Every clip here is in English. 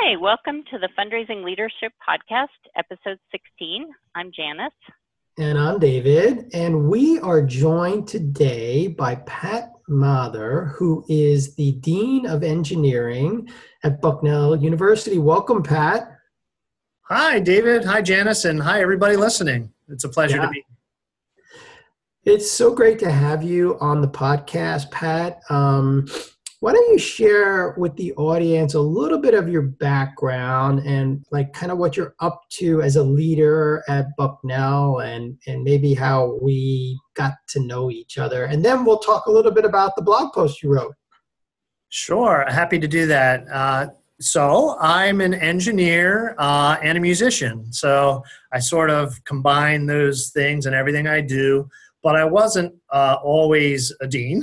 Hi, welcome to the Fundraising Leadership Podcast, episode 16. I'm Janice. And I'm David, and we are joined today by Pat Mather, who is the Dean of Engineering at Bucknell University. Welcome, Pat. Hi, David. Hi, Janice, and hi, everybody listening. It's a pleasure to be here. It's so great to have you on the podcast, Pat. Why don't you share with the audience a little bit of your background and like kind of what you're up to as a leader at Bucknell and maybe how we got to know each other. And then we'll talk a little bit about the blog post you wrote. Sure. Happy to do that. So I'm an engineer and a musician. So I sort of combine those things in everything I do, but I wasn't always a dean.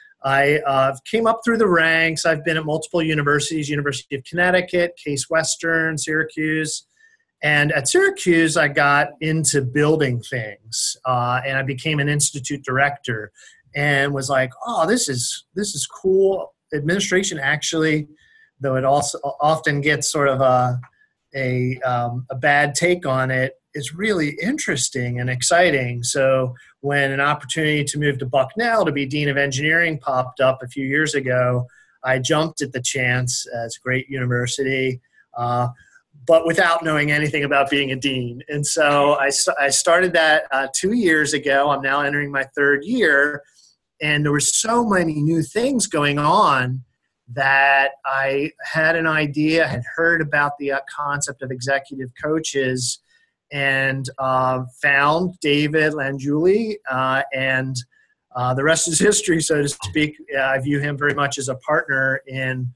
I came up through the ranks. I've been at multiple universities, University of Connecticut, Case Western, Syracuse. And at Syracuse, I got into building things, and I became an institute director and was like, oh, this is cool. Administration actually, though it also often gets sort of a bad take on it, is really interesting and exciting. So when an opportunity to move to Bucknell to be Dean of Engineering popped up a few years ago, I jumped at the chance. It's a great university, but without knowing anything about being a dean. And so I started that 2 years ago. I'm now entering my third year, and there were so many new things going on that I had an idea, I had heard about the concept of executive coaches, and found David Langiuli, and the rest is history, so to speak. I view him very much as a partner in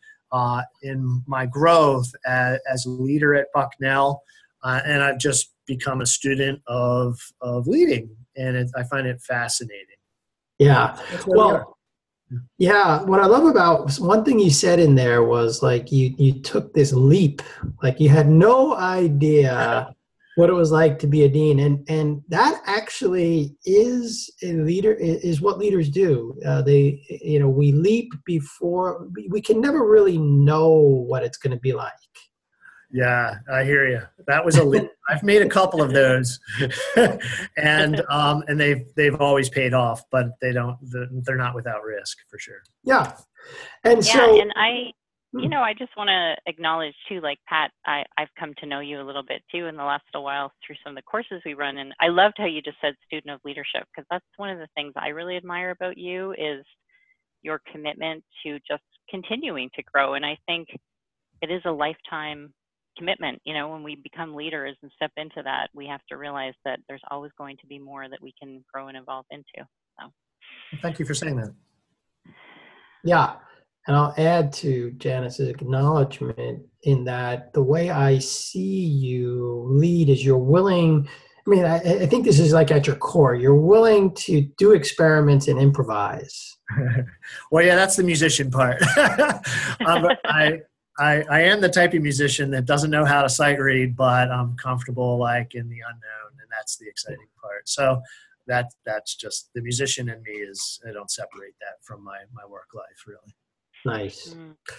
my growth as a leader at Bucknell, and I've just become a student of leading, and I find it fascinating. Yeah, well, yeah, what I love about one thing you said in there was like you took this leap, like you had no idea what it was like to be a dean, and that actually is what leaders do. We leap before we can never really know what it's going to be like. Yeah, I hear you. That was a leap. I've made a couple of those, and they've always paid off, but they're not without risk for sure. Yeah, I just want to acknowledge too, like Pat, I've come to know you a little bit too in the last little while through some of the courses we run. And I loved how you just said student of leadership, because that's one of the things I really admire about you is your commitment to just continuing to grow. And I think it is a lifetime commitment. You know, when we become leaders and step into that, we have to realize that there's always going to be more that we can grow and evolve into. So thank you for saying that. Yeah. And I'll add to Janice's acknowledgement in that the way I see you lead is you're willing, I think this is like at your core, you're willing to do experiments and improvise. Well, yeah, that's the musician part. I am the type of musician that doesn't know how to sight read, but I'm comfortable like in the unknown, and that's the exciting part. So that's just the musician in me I don't separate that from my work life, really. Nice.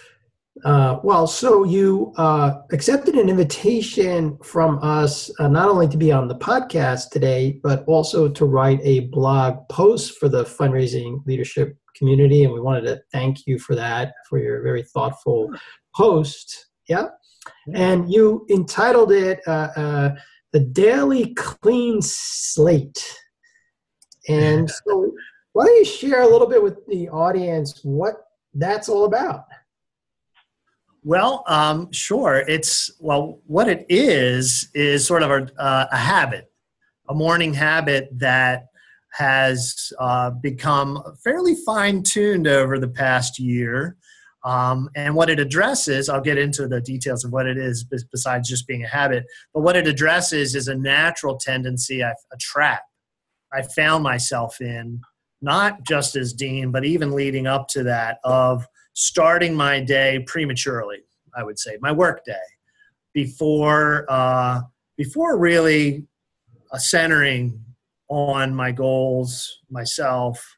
Well, so you accepted an invitation from us not only to be on the podcast today, but also to write a blog post for the fundraising leadership community. And we wanted to thank you for that, for your very thoughtful post. Yeah. And you entitled it The Daily Clean Slate. And so why don't you share a little bit with the audience what that's all about? Well, sure. What it is sort of a habit, a morning habit that has become fairly fine-tuned over the past year. And what it addresses, I'll get into the details of what it is besides just being a habit, but what it addresses is a natural tendency, a trap I found myself in, not just as dean, but even leading up to that, of starting my day prematurely, I would say, my work day, before really centering on my goals, myself,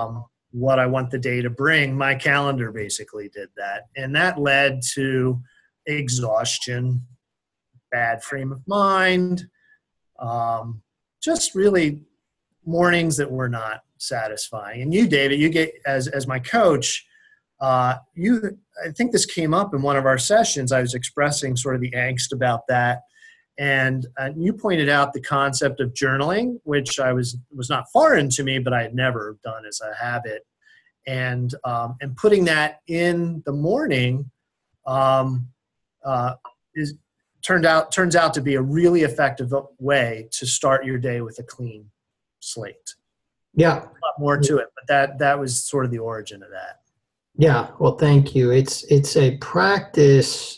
what I want the day to bring. My calendar basically did that. And that led to exhaustion, bad frame of mind, just really mornings that were not satisfying. And you, David, you get as my coach, I think this came up in one of our sessions. I was expressing sort of the angst about that. And you pointed out the concept of journaling, which was not foreign to me, but I had never done as a habit. And putting that in the morning turns out to be a really effective way to start your day with a clean slate. Yeah, a lot more to it, but that was sort of the origin of that. Yeah, well, thank you. It's a practice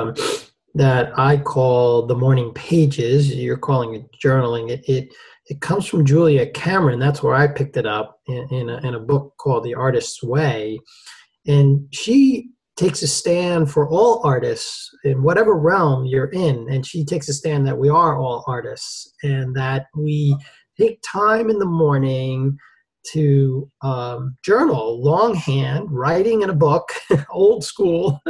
that I call the morning pages. You're calling it journaling. It comes from Julia Cameron. That's where I picked it up in a book called The Artist's Way. And she takes a stand for all artists in whatever realm you're in. And she takes a stand that we are all artists and that we take time in the morning to journal, longhand, writing in a book, old school.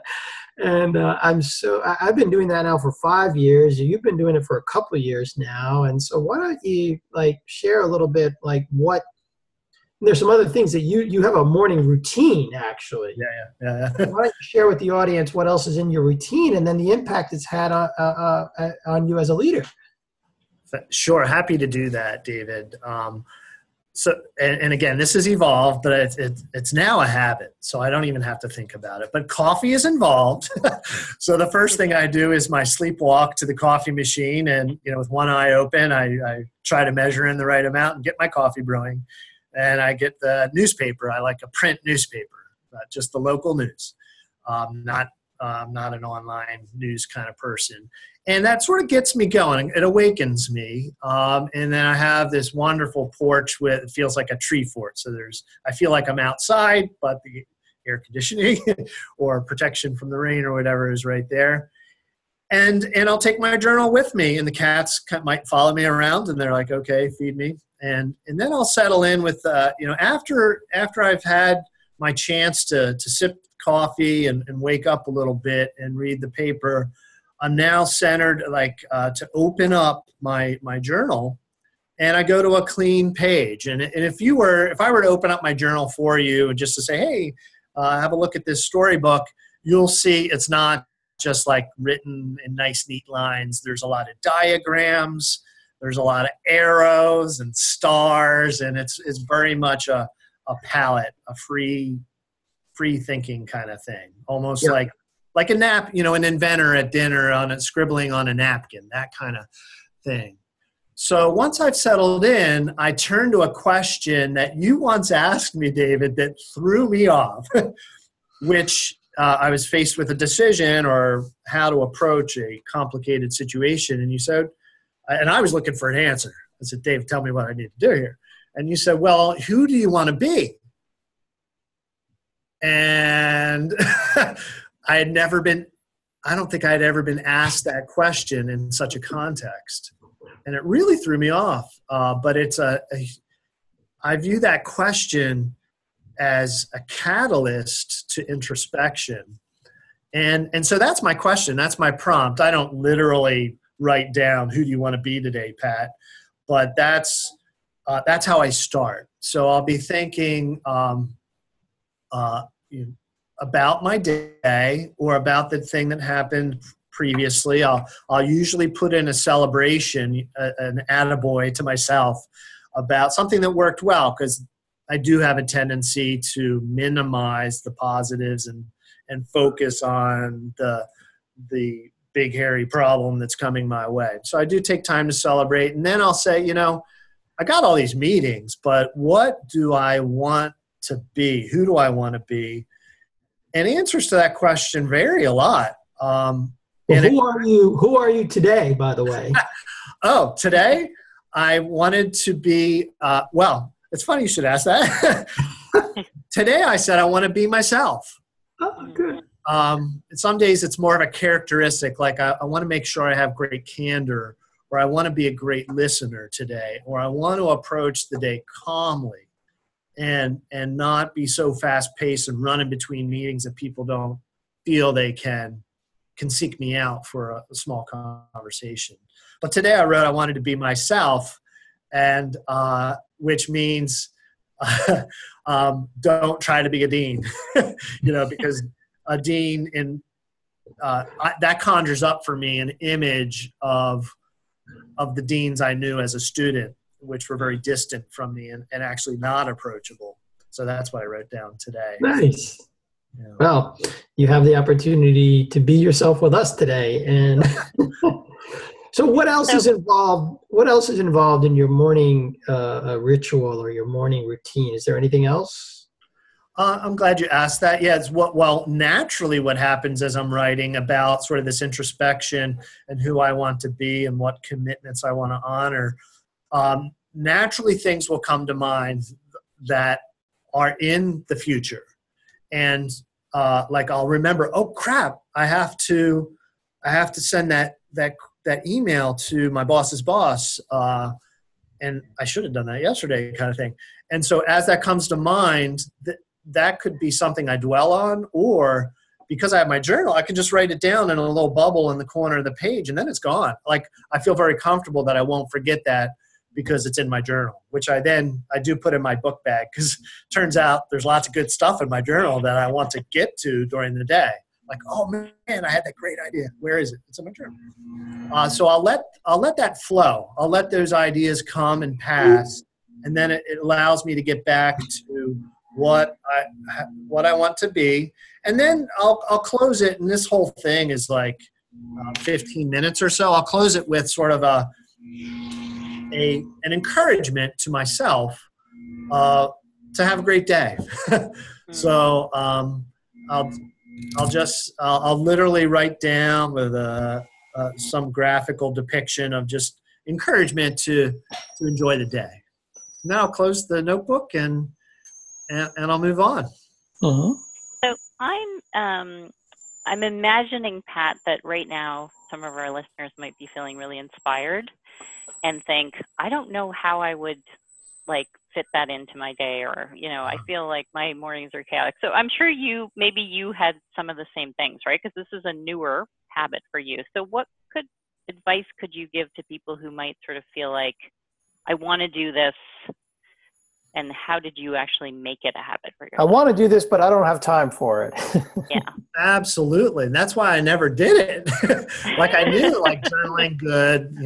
And I've been doing that now for 5 years. You've been doing it for a couple of years now. And so why don't you share a little bit, there's some other things that you have a morning routine actually. Yeah. Why don't you share with the audience what else is in your routine and then the impact it's had on you as a leader? Sure. Happy to do that, David. So, and again, this has evolved, but it's now a habit, so I don't even have to think about it. But coffee is involved. So the first thing I do is my sleepwalk to the coffee machine, and with one eye open, I try to measure in the right amount and get my coffee brewing. And I get the newspaper. I like a print newspaper, just the local news, not an online news kind of person. And that sort of gets me going. It awakens me. And then I have this wonderful porch it feels like a tree fort. So I feel like I'm outside, but the air conditioning or protection from the rain or whatever is right there. And I'll take my journal with me, and the cats might follow me around, and they're like, okay, feed me. And then I'll settle in with, after I've had my chance to sip coffee and wake up a little bit and read the paper, I'm now centered to open up my journal, and I go to a clean page. And if I were to open up my journal for you and just to say, hey, have a look at this storybook, you'll see it's not just written in nice, neat lines. There's a lot of diagrams. There's a lot of arrows and stars, and it's very much a palette, a free thinking kind of thing, almost like a nap, an inventor at dinner scribbling on a napkin, that kind of thing. So once I've settled in, I turn to a question that you once asked me, David, that threw me off, which I was faced with a decision or how to approach a complicated situation. And you said, and I was looking for an answer. I said, Dave, tell me what I need to do here. And you said, well, who do you want to be? And I don't think I had ever been asked that question in such a context. And it really threw me off. But I view that question as a catalyst to introspection. And so that's my question. That's my prompt. I don't literally write down, who do you want to be today, Pat? But that's how I start. So I'll be thinking about my day or about the thing that happened previously. I'll usually put in a celebration, an attaboy to myself about something that worked well, because I do have a tendency to minimize the positives and focus on the big hairy problem that's coming my way. So I do take time to celebrate, and then I'll say, I got all these meetings, but what do I want to be? Who do I want to be? And answers to that question vary a lot. Who are you today, by the way? Oh, today I wanted to be, it's funny you should ask that. Today I said I want to be myself. Oh, good. Some days it's more of a characteristic, like I want to make sure I have great candor, or I want to be a great listener today, or I want to approach the day calmly and not be so fast-paced and running between meetings that people don't feel they can can seek me out for a small conversation. But today I wrote I wanted to be myself, and which means don't try to be a dean, because a dean that conjures up for me an image of the deans I knew as a student, which were very distant from me and actually not approachable. So that's what I wrote down today. Nice. Yeah. Well, you have the opportunity to be yourself with us today. And so what else is involved? What else is involved in your morning ritual or your morning routine? Is there anything else? I'm glad you asked that. Yeah, naturally what happens as I'm writing about sort of this introspection and who I want to be and what commitments I want to honor, naturally things will come to mind that are in the future. And like I'll remember, oh crap, I have to send that email to my boss's boss, and I should have done that yesterday, kind of thing. And so as that comes to mind, that could be something I dwell on, or because I have my journal, I can just write it down in a little bubble in the corner of the page, and then it's gone. Like I feel very comfortable that I won't forget that because it's in my journal, which I do put in my book bag, because turns out there's lots of good stuff in my journal that I want to get to during the day. Like, oh man, I had that great idea. Where is it? It's in my journal. So I'll let that flow. I'll let those ideas come and pass, and then it allows me to get back to what I want to be, and then I'll close it. And this whole thing is like 15 minutes or so. I'll close it with sort of an encouragement to myself to have a great day. So I'll literally write down with some graphical depiction of just encouragement to enjoy the day. Now I'll close the notebook and I'll move on. Uh-huh. So I'm imagining, Pat, that right now some of our listeners might be feeling really inspired and think, I don't know how I would fit that into my day, or I feel like my mornings are chaotic. So I'm sure maybe you had some of the same things, right? Because this is a newer habit for you. So what advice could you give to people who might sort of feel like, I want to do this? And how did you actually make it a habit for yourself? I want to do this, but I don't have time for it. Yeah, absolutely. And that's why I never did it. Like I knew, journaling good,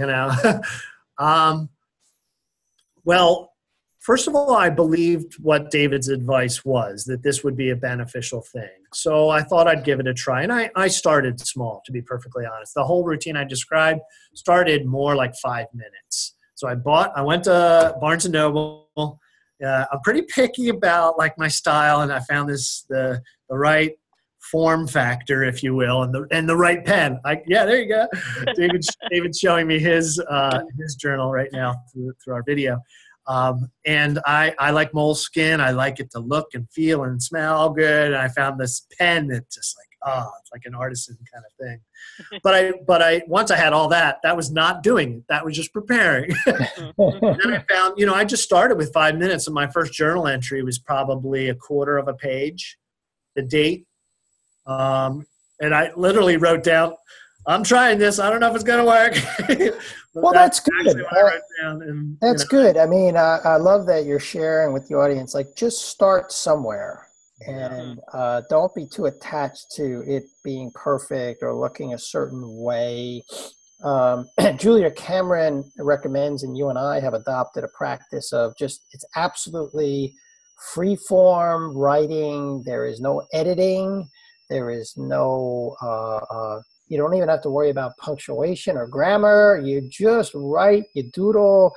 Well, first of all, I believed what David's advice was, that this would be a beneficial thing. So I thought I'd give it a try. And I started small, to be perfectly honest. The whole routine I described started more like 5 minutes. So I went to Barnes & Noble. I'm pretty picky about my style, and I found the right form factor, if you will, and the right pen. There you go. David's showing me his journal right now through our video. And I like Moleskine. I like it to look and feel and smell good. And I found this pen that just it's like an artisan kind of thing. But I once I had all that was not doing it. That was just preparing. And then I found, I just started with 5 minutes, and my first journal entry was probably a quarter of a page, the date. And I literally wrote down, I'm trying this. I don't know if it's going to work. Well, that's good. That's good. Good. I mean, I love that you're sharing with the audience, just start somewhere. And don't be too attached to it being perfect or looking a certain way. Julia Cameron recommends, and you and I have adopted a practice of it's absolutely free form writing. There is no editing. There is no, you don't even have to worry about punctuation or grammar. You just write, you doodle,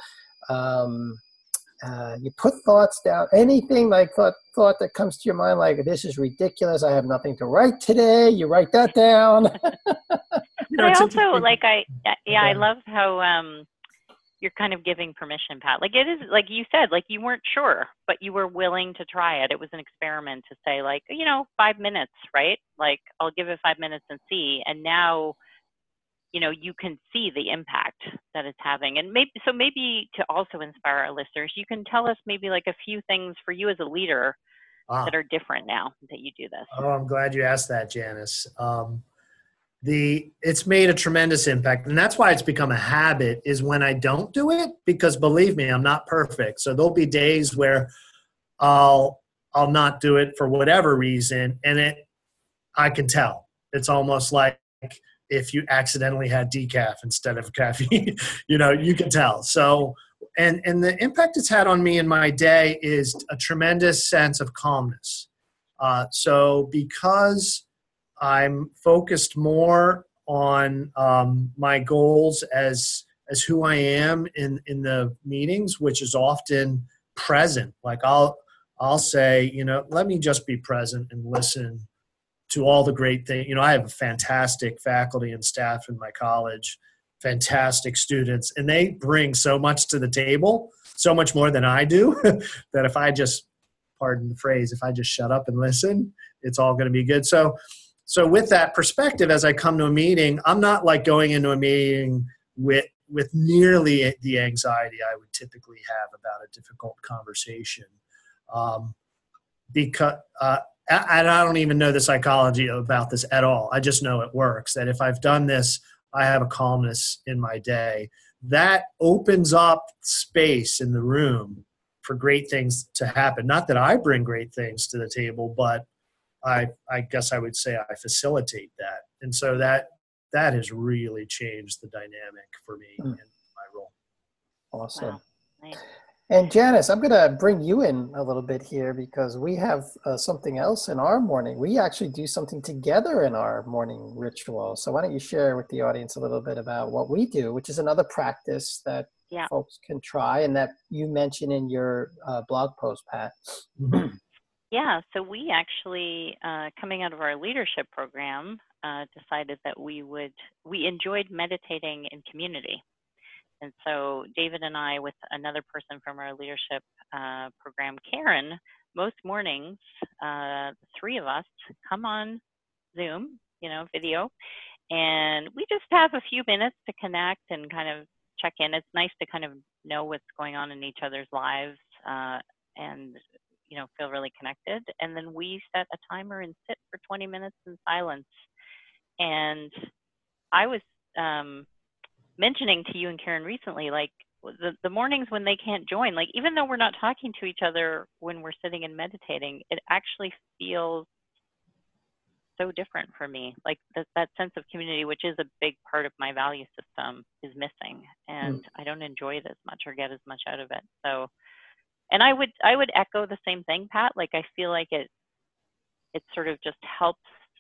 you put thoughts down, anything thought that comes to your mind, this is ridiculous, I have nothing to write today. You write that down. I also I love how you're kind of giving permission, Pat. It is, like you said, you weren't sure, but you were willing to try it. It was an experiment to say 5 minutes, right? I'll give it 5 minutes and see. And now, you can see the impact that it's having. And maybe to also inspire our listeners, you can tell us maybe a few things for you as a leader that are different now that you do this. Oh, I'm glad you asked that, Janice. it's made a tremendous impact. And that's why it's become a habit, is when I don't do it, because believe me, I'm not perfect. So there'll be days where I'll not do it for whatever reason. And I can tell. It's almost like if you accidentally had decaf instead of caffeine, you can tell. So, and the impact it's had on me in my day is a tremendous sense of calmness. So because I'm focused more on my goals as who I am in the meetings, which is often present. Like I'll say, let me just be present and listen to all the great things. I have a fantastic faculty and staff in my college, fantastic students, and they bring so much to the table, so much more than I do, that if I just, pardon the phrase, if I just shut up and listen, it's all going to be good. So with that perspective, as I come to a meeting, I'm not like going into a meeting with nearly the anxiety I would typically have about a difficult conversation. Because I don't even know the psychology about this at all. I just know it works, that if I've done this, I have a calmness in my day. That opens up space in the room for great things to happen. Not that I bring great things to the table, but I guess I would say I facilitate that. And so that has really changed the dynamic for me in my role. Awesome. Wow. Nice. And Janice, I'm going to bring you in a little bit here, because we have something else in our morning. We actually do something together in our morning ritual. So why don't you share with the audience a little bit about what we do, which is another practice that folks can try and that you mentioned in your blog post, Pat. Mm-hmm. Yeah, so we actually, coming out of our leadership program, decided that we enjoyed meditating in community. And so David and I, with another person from our leadership program, Karen, most mornings, the three of us come on Zoom, video, and we just have a few minutes to connect and kind of check in. It's nice to kind of know what's going on in each other's lives and feel really connected. And then we set a timer and sit for 20 minutes in silence. And I was mentioning to you and Karen recently, like the mornings when they can't join, like even though we're not talking to each other when we're sitting and meditating, it actually feels so different for me. Like that sense of community, which is a big part of my value system, is missing, and I don't enjoy it as much or get as much out of it. So, and I would echo the same thing, Pat. Like I feel like it sort of just helps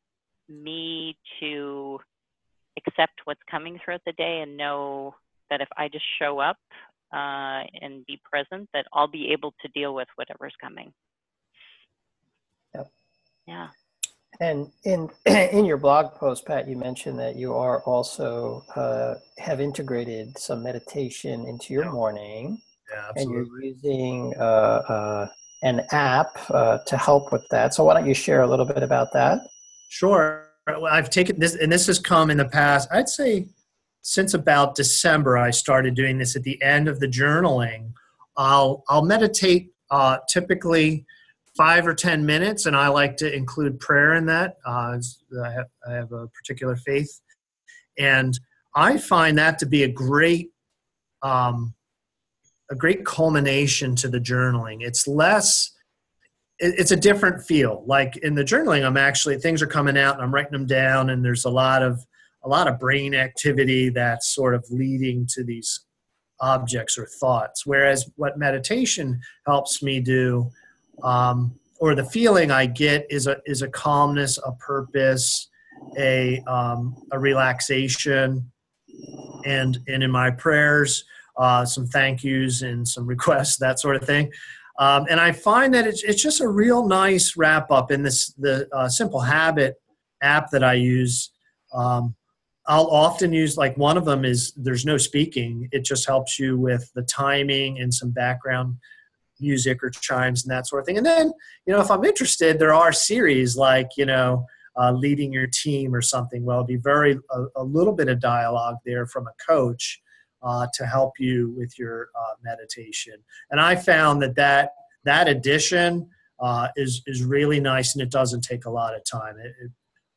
me to accept what's coming throughout the day and know that if I just show up and be present, that I'll be able to deal with whatever's coming. Yep. Yeah. And in your blog post, Pat, you mentioned that you are also have integrated some meditation into your morning. Yeah, and absolutely. you're using an app to help with that. So why don't you share a little bit about that? Sure. I've taken this, and this has come in the past, I'd say since about December, I started doing this at the end of the journaling. I'll meditate typically 5 or 10 minutes, and I like to include prayer in that. I have a particular faith, and I find that to be a great culmination to the journaling. It's a different feel. Like in the journaling, I'm actually, things are coming out and I'm writing them down, and there's a lot of brain activity that's sort of leading to these objects or thoughts. Whereas what meditation helps me do, or the feeling I get, is a calmness, a purpose, a relaxation, and in my prayers, some thank yous and some requests, that sort of thing. And I find that it's just a real nice wrap up in the Simple Habit app that I use. I'll often use, like, one of them is there's no speaking. It just helps you with the timing and some background music or chimes and that sort of thing. And then, if I'm interested, there are series like, leading your team or something. Well, it'd be a little bit of dialogue there from a coach to help you with your meditation. And I found that addition is really nice, and it doesn't take a lot of time.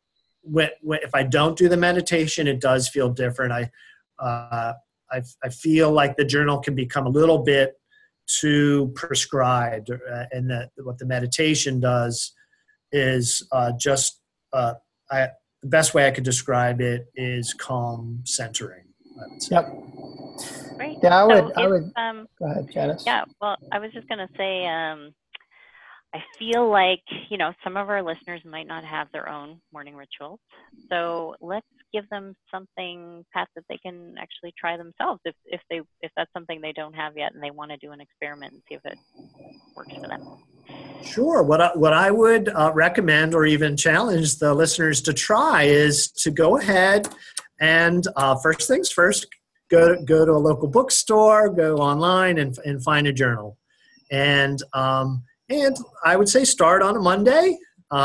if I don't do the meditation, it does feel different. I feel like the journal can become a little bit too prescribed, and that what the meditation does is the best way I could describe it is calm centering, I would say. Yep. Great. Yeah, I would. Go ahead, Janice. Yeah, well, I was just going to say, I feel like, some of our listeners might not have their own morning rituals. So let's give them something, Pat, that they can actually try themselves if that's something they don't have yet and they want to do an experiment and see if it works for them. Sure. What I would recommend, or even challenge the listeners to try, is to go ahead and first things first, go to a local bookstore, go online and find a journal. And I would say start on a Monday.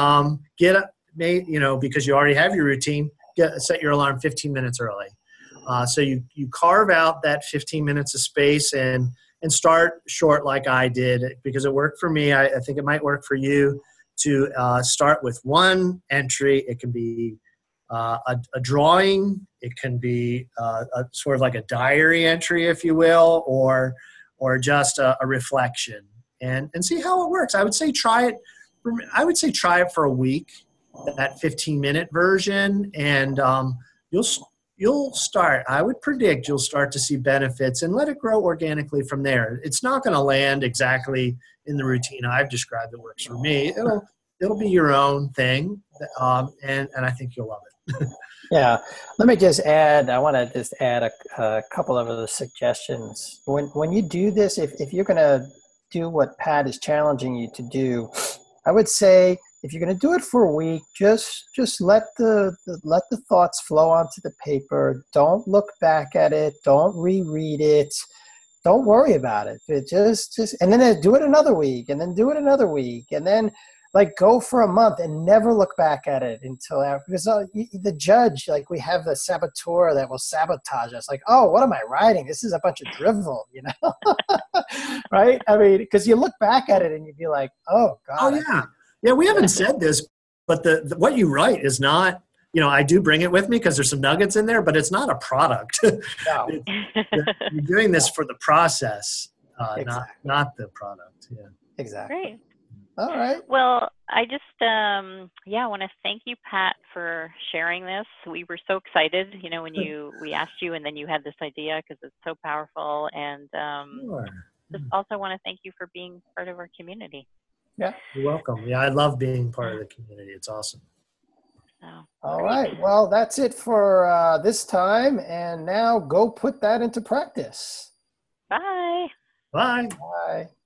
Because you already have your routine, set your alarm 15 minutes early. So you carve out that 15 minutes of space and start short like I did, because it worked for me. I think it might work for you to start with one entry. It can be a drawing. It can be a sort of like a diary entry, if you will, or just a reflection, and see how it works. I would say try it. Try it for a week, that 15-minute version, and you'll start. I would predict you'll start to see benefits, and let it grow organically from there. It's not going to land exactly in the routine I've described that works for me. It'll be your own thing, and I think you'll love it. Yeah. Let me just add, I want to just add a couple of other suggestions. When you do this, if you're going to do what Pat is challenging you to do, I would say if you're going to do it for a week, just let the thoughts flow onto the paper. Don't look back at it. Don't reread it. Don't worry about it. And then do it another week, and then do it another week, and then go for a month and never look back at it until after. Because the judge, we have the saboteur that will sabotage us. Oh, what am I writing? This is a bunch of drivel, right? I mean, because you look back at it and you'd be like, oh God. Oh yeah. Yeah, we haven't said this, but the what you write is not, I do bring it with me because there's some nuggets in there, but it's not a product. No. You're doing this for the process, Exactly. not the product. Yeah. Exactly. Great. All right. Well, I just, I want to thank you, Pat, for sharing this. We were so excited, when we asked you, and then you had this idea because it's so powerful. And Sure. just also want to thank you for being part of our community. Yeah. You're welcome. Yeah, I love being part of the community. It's awesome. So, All great. right. Well, that's it for this time. And now go put that into practice. Bye. Bye. Bye.